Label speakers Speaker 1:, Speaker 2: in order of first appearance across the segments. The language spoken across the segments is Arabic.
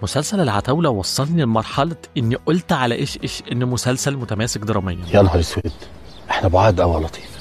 Speaker 1: مسلسل العتاولة وصلني لمرحلة إني قلت على إيش إنه مسلسل متماسك دراميا.
Speaker 2: يا نهار اسود، احنا بعاد قوي يا لطيف.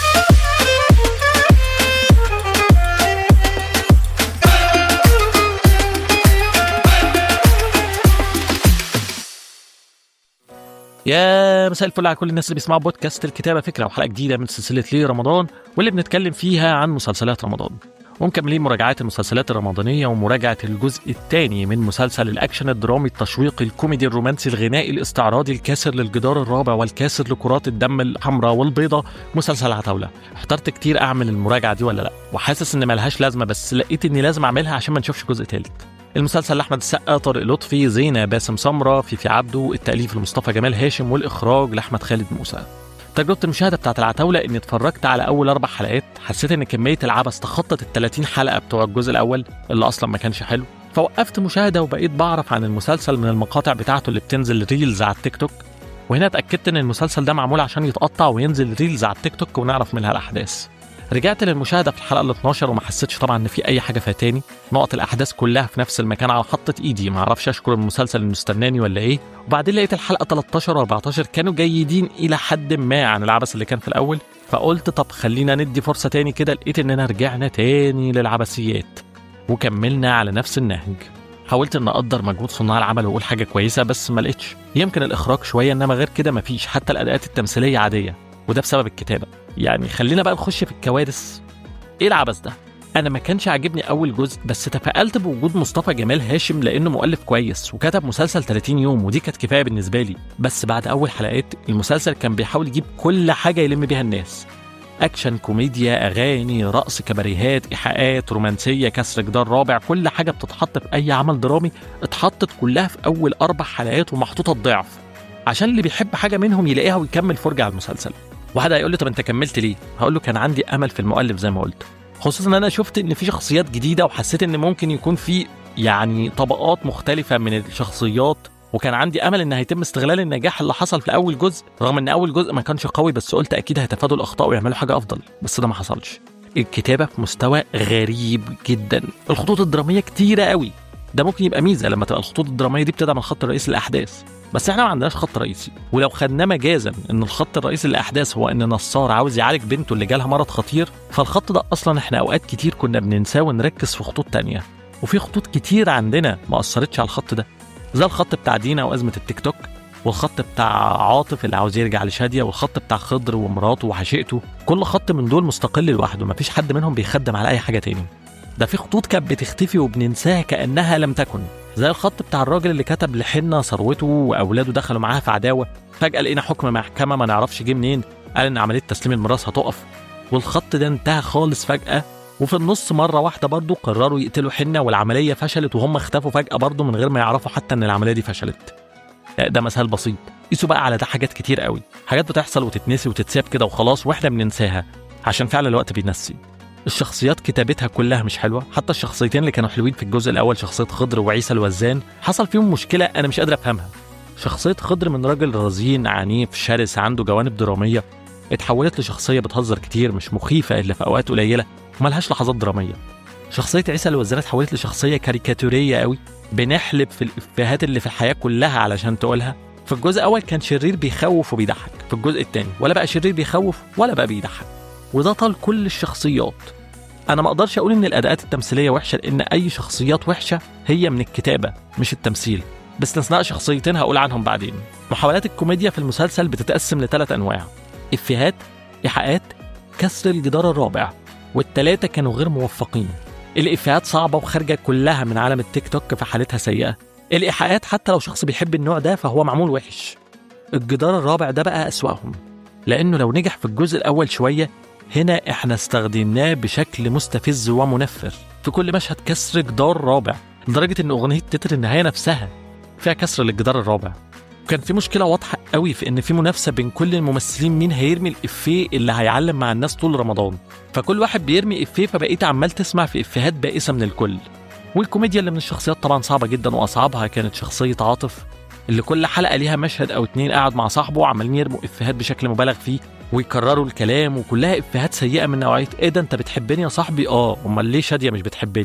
Speaker 1: يا مساء الفل على كل الناس اللي بيسمعوا بودكاست الكتابة فكرة، وحلقة جديدة من سلسلة ليه رمضان، واللي بنتكلم فيها عن مسلسلات رمضان، ومكملين مراجعات المسلسلات الرمضانية ومراجعة الجزء الثاني من مسلسل الأكشن الدرامي التشويقي الكوميدي الرومانسي الغنائي الاستعراضي الكاسر للجدار الرابع والكاسر لكرات الدم الحمراء والبيضاء، مسلسل العتاولة. احترت كتير أعمل المراجعة دي ولا لأ، وحاسس إن ملهاش لازمة، بس لقيت إني لازم أعملها عشان ما نشوفش جزء ثالث. المسلسل لأحمد السقا، طارق لطفي، زينة باسم سمرة، فيفي عبده، التأليف لمصطفى جمال هاشم، والإخراج لأحمد خالد موسى. تجربة المشاهدة بتاعت العتاولة إني اتفرجت على أول 4 حلقات، حسيت إن كمية العبث تخطت ال30 حلقة بتوع الجزء الأول اللي أصلا ما كانش حلو، فوقفت مشاهدة وبقيت بعرف عن المسلسل من المقاطع بتاعته اللي بتنزل ريلز على التيك توك، وهنا اتأكدت إن المسلسل ده معمول عشان يتقطع وينزل ريلز على التيك توك ونعرف منها الأحداث. رجعت للمشاهدة في الحلقة ال12 وما حسيتش طبعا إن في أي حاجة فاتاني، نقط الأحداث كلها في نفس المكان على خطة إيدي، ما أعرفش أشكر المسلسل إنه استناني ولا إيه. وبعدين لقيت الحلقة 13 و14 كانوا جيدين إلى حد ما عن العبث اللي كان في الأول، فقلت طب خلينا ندي فرصة تاني كده. لقيت إننا رجعنا تاني للعبثيات وكملنا على نفس النهج. حاولت إن أقدر مجهود صناع العمل وأقول حاجة كويسة، بس ما لقيتش. يمكن الإخراج شوية، إنما غير كده مفيش. حتى الأداءات التمثيلية عادية، وده بسبب الكتابة. يعني خلينا بقى نخش في الكوارث. ايه العبث ده؟ انا ما كانش عاجبني اول جزء، بس تفائلت بوجود مصطفى جمال هاشم لانه مؤلف كويس وكتب مسلسل 30 يوم، ودي كانت كفايه بالنسبه لي. بس بعد اول حلقات المسلسل كان بيحاول يجيب كل حاجه يلم بيها الناس: اكشن، كوميديا، اغاني، رقص، كباريهات، ايحاءات، رومانسيه، كسر جدار رابع. كل حاجه بتتحط في اي عمل درامي اتحطت كلها في اول 4 حلقات ومحطوطه الضعف، عشان اللي بيحب حاجه منهم يلاقيها ويكمل فرجه على المسلسل. واحد هيقول لي طب انت كملت ليه؟ هقول له كان عندي امل في المؤلف زي ما قلت، خصوصا ان انا شفت ان في شخصيات جديده، وحسيت ان ممكن يكون في يعني طبقات مختلفه من الشخصيات، وكان عندي امل ان هيتم استغلال النجاح اللي حصل في اول جزء، رغم ان اول جزء ما كانش قوي، بس قلت اكيد هيتفادوا الاخطاء ويعملوا حاجه افضل، بس ده ما حصلش. الكتابه في مستوى غريب جدا، الخطوط الدراميه كتيره قوي. ده ممكن يبقى ميزه لما تبقى الخطوط الدراميه دي بتدعم الخط الرئيسي للاحداث، بس احنا ما عندناش خط رئيسي. ولو خدناه مجازا ان الخط الرئيسي للاحداث هو ان نصار عاوز يعالج بنته اللي جالها مرض خطير، فالخط ده اصلا احنا اوقات كتير كنا بننساه ونركز في خطوط تانية، وفي خطوط كتير عندنا ما اثرتش على الخط ده، زي الخط بتاع دينا وازمه التيك توك، والخط بتاع عاطف اللي عاوز يرجع لشاديه، والخط بتاع خضر ومراته وحشيقته. كل خط من دول مستقل لوحده، مفيش حد منهم بيخدم على اي حاجه تاني. ده في خطوط كانت بتختفي وبننساها كأنها لم تكن، زي الخط بتاع الراجل اللي كتب لحنة ثروته وأولاده دخلوا معاها في عداوة، فجأة لقينا حكم محكمة ما نعرفش جه منين قال إن عملية تسليم الميراث هتقف، والخط ده انتهى خالص فجأة. وفي النص مرة واحدة برضو قرروا يقتلوا حنة والعملية فشلت، وهم اختفوا فجأة برضو من غير ما يعرفوا حتى إن العملية دي فشلت. ده مثال بسيط، قيسوا بقى على ده حاجات كتير قوي، حاجات بتحصل وتتنسي وتتساب كده وخلاص، واحنا بننساها عشان فعلا الوقت بينسي. الشخصيات كتابتها كلها مش حلوه، حتى الشخصيتين اللي كانوا حلوين في الجزء الاول، شخصيه خضر وعيسى الوزان، حصل فيهم مشكله انا مش قادر افهمها. شخصيه خضر من راجل رزين عنيف شرس عنده جوانب دراميه، اتحولت لشخصيه بتهزر كتير، مش مخيفه الا في اوقات قليله وملهاش لحظات دراميه. شخصيه عيسى الوزان اتحولت لشخصيه كاريكاتوريه قوي، بنحلب في الافيهات اللي في الحياه كلها علشان تقولها. في الجزء الاول كان شرير بيخوف وبيضحك، في الجزء الثاني ولا بقى شرير بيخوف ولا بقى بيضحك، وده طال كل الشخصيات. انا ما اقدرش اقول ان الاداءات التمثيليه وحشه، لان اي شخصيات وحشه هي من الكتابه مش التمثيل، باستثناء شخصيتين هقول عنهم بعدين. محاولات الكوميديا في المسلسل بتتقسم ل3 انواع: افيهات، ايحاءات، كسر الجدار الرابع، والثلاثه كانوا غير موفقين. الافيهات صعبه وخارجه كلها من عالم التيك توك فحالتها سيئه. الايحاءات حتى لو شخص بيحب النوع ده فهو معمول وحش. الجدار الرابع ده بقى اسوأهم، لانه لو نجح في الجزء الاول شويه، هنا احنا استخدمناه بشكل مستفز ومنفر. في كل مشهد كسر جدار رابع، لدرجه ان اغنيه تتر النهايه نفسها فيها كسر للجدار الرابع. وكان في مشكله واضحه قوي في ان في منافسه بين كل الممثلين مين هيرمي الافيه اللي هيعلم مع الناس طول رمضان، فكل واحد بيرمي افيه، فبقيت عمال تسمع في افيهات بائسه من الكل. والكوميديا اللي من الشخصيات طبعا صعبه جدا، واصعبها كانت شخصيه عاطف، اللي كل حلقه ليها مشهد او 2 قاعد مع صاحبه وعمالين يرموا افيهات بشكل مبالغ فيه ويكرروا الكلام، وكلها افيهات سيئه من نوعيه ايه ده انت بتحبني يا صاحبي؟ امال ليه شاديه مش بتحبني؟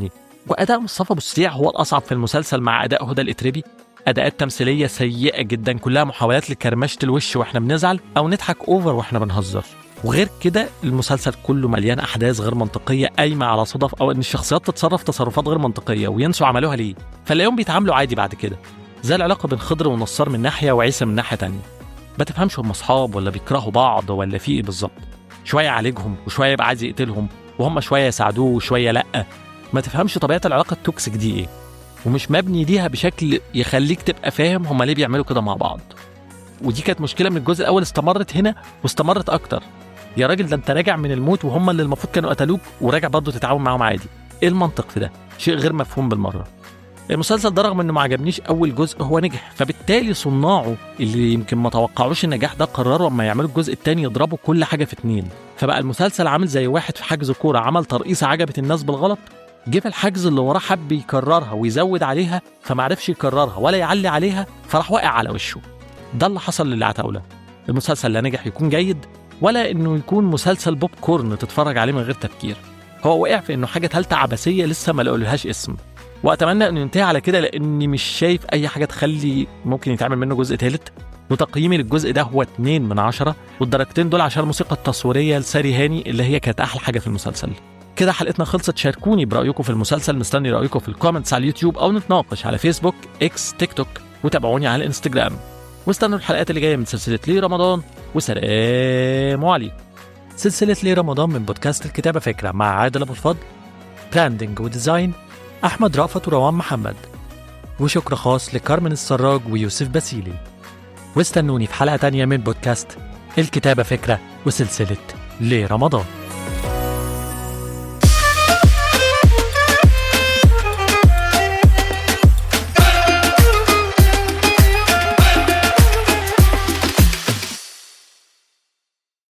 Speaker 1: وأداء مصطفى بوسريع هو الأصعب في المسلسل مع أداء هدى الإتربي. أداءات تمثيلية سيئة جدا، كلها محاولات لكرمشة الوش وإحنا بنزعل أو نضحك أوفر وإحنا بنهزر. وغير كده المسلسل كله مليان أحداث غير منطقية قايمة على صدف أو إن الشخصيات تتصرف تصرفات غير منطقية وينسوا عملوها ليه، فاليوم بيتعاملوا عادي بعد كده. زي العلاقة بين خضر ونصار من ناحية وعيسى من ناحية تانية، ما تفهمش هم أصحاب ولا بيكرهوا بعض ولا في إيه بالظبط. شوية يعالجهم وشوية يبقى عايز يقتلهم، وهم شوية يساعدوه وشوية لأ. ما تفهمش طبيعة العلاقة التوكسيك دي إيه، ومش مبني ليها بشكل يخليك تبقى فاهم هم ليه بيعملوا كده مع بعض. ودي كانت مشكلة من الجزء الأول، استمرت هنا واستمرت أكتر. يا راجل ده أنت راجع من الموت وهم اللي المفروض كانوا قتلوك وراجع برضه تتعاون معاهم عادي. إيه المنطق في ده؟ شيء غير مفهوم بالمرة. المسلسل ده رغم إنه ما عجبنيش أول جزء هو نجح، فبالتالي صناعه اللي يمكن ما توقعوش النجاح ده قرروا أما يعملوا الجزء الثاني يضربوا كل حاجة في 2. فبقى المسلسل عامل زي واحد في حجز كورة عمل ترقيصة عجبت الناس بالغلط، جه في الحجز اللي وراه حب يكررها ويزود عليها فمعرفش يكررها ولا يعلي عليها فراح واقع على وشه. ده اللي حصل للعتاولة. المسلسل لا نجح يكون جيد ولا انه يكون مسلسل بوب كورن تتفرج عليه من غير تفكير. هو وقع في انه حاجة ثالثة عبثية لسه ما لقولهاش اسم، واتمنى انه ينتهي على كده لاني مش شايف اي حاجة تخلي ممكن يتعمل منه جزء ثالث. وتقييمي للجزء ده هو 2/10، والدرجتين دول عشان الموسيقى التصويرية لساري هاني اللي هي كانت احلى حاجة في المسلسل. كده حلقتنا خلصت. شاركوني برأيكم في المسلسل، مستني رأيكم في الكومنتس على اليوتيوب أو نتناقش على فيسبوك، إكس، تيك توك، وتابعوني على الانستجرام. واستنوا الحلقات اللي جاية من سلسلة ليه رمضان، وسلام عليكم. سلسلة ليه رمضان من بودكاست الكتابة فكرة مع عادل أبو الفضل، براندنج وديزاين أحمد رأفت وروان محمد، وشكر خاص لكارمن السراج ويوسف باسيلي. واستنوني في حلقة تانية من بودكاست الكتابة فكرة وسلسلة ليه رمضان.